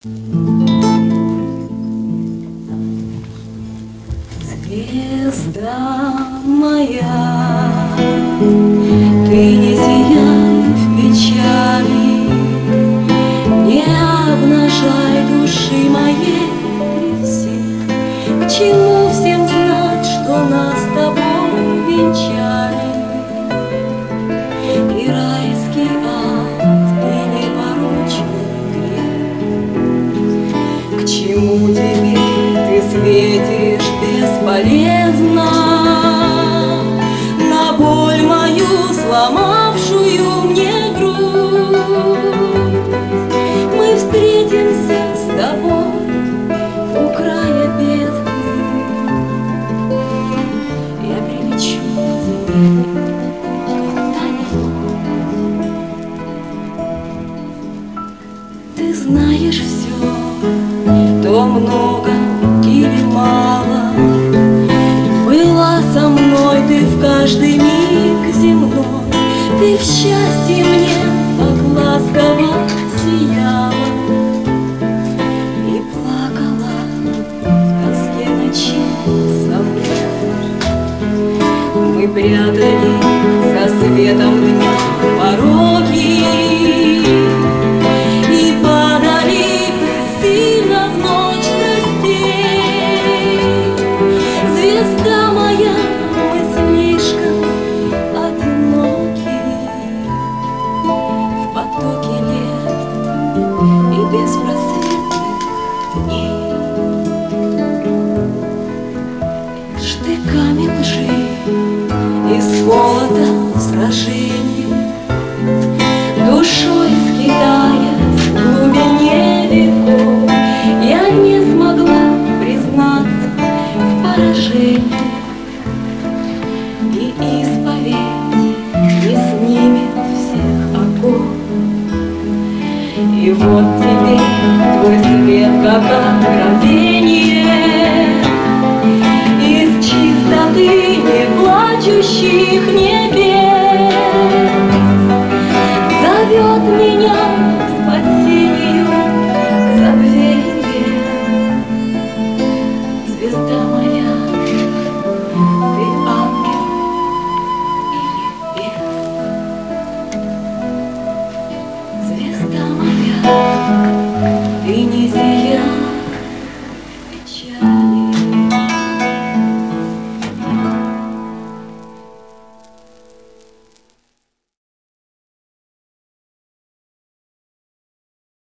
Звезда моя, ты не сияй в печали, не обнажай души моей при всех. К чему всем знать, что нас с тобой венчали? И райский ад, и непорочный грех. К чему тебе ты светишь бесполезно на боль мою, сломавшую мне грудь? Мы встретимся с тобой у края бездны. Я прилечу к тебе куда-нибудь. Ты знаешь все, то много или мало. Была со мной ты в каждый миг земной. Ты в счастье мне так ласково сияла и плакала в тоске ночи со мной. Мы прятали за светом дня пороки и падали бессильно в ночь страстей. Звезда моя, мы слишком одиноки в потоке лет и беспросветных дней. Штыками лжи из холода сражений, душой скитаясь в глубине веков, я не смогла признаться в поражении, и исповедь не снимет всех оков. И вот теперь твой свет как откровение из чистоты неплачущих небес зовет меня